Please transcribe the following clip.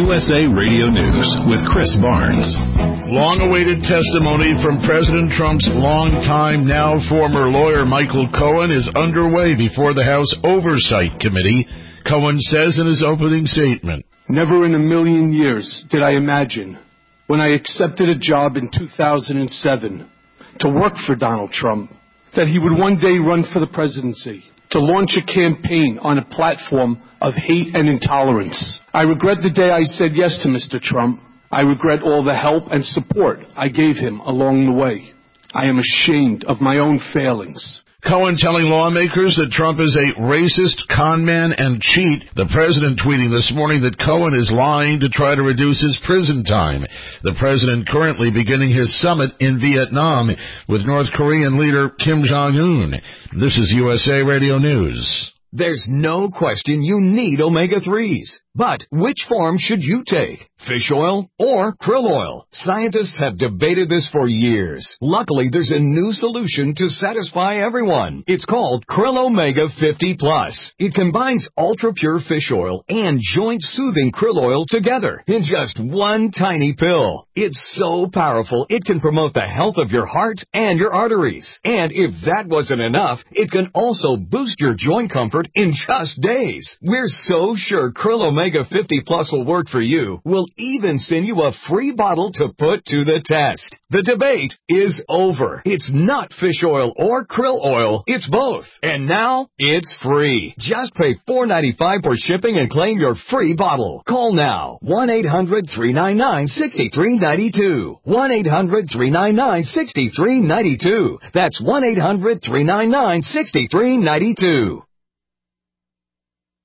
USA Radio News with Chris Barnes. Long-awaited testimony from President Trump's longtime, now former lawyer Michael Cohen is underway before the House Oversight Committee. Cohen says in his opening statement, "Never in a million years did I imagine, when I accepted a job in 2007 to work for Donald Trump, that he would one day run for the presidency, to launch a campaign on a platform of hate and intolerance. I regret the day I said yes to Mr. Trump. I regret all the help and support I gave him along the way. I am ashamed of my own failings." Cohen telling lawmakers that Trump is a racist, conman, and cheat. The president tweeting this morning that Cohen is lying to try to reduce his prison time. The president currently beginning his summit in Vietnam with North Korean leader Kim Jong-un. This is USA Radio News. There's no question you need omega-3s. But which form should you take? Fish oil or krill oil? Scientists have debated this for years. Luckily, there's a new solution to satisfy everyone. It's called Krill Omega 50 Plus. It combines ultra-pure fish oil and joint-soothing krill oil together in just one tiny pill. It's so powerful, it can promote the health of your heart and your arteries. And if that wasn't enough, it can also boost your joint comfort in just days. We're so sure Krill Omega 50 Plus will work for you. We'll even send you a free bottle to put to the test. The debate is over. It's not fish oil or krill oil. It's both. And now, it's free. Just pay $4.95 for shipping and claim your free bottle. Call now. 1-800-399-6392. 1-800-399-6392. That's 1-800-399-6392.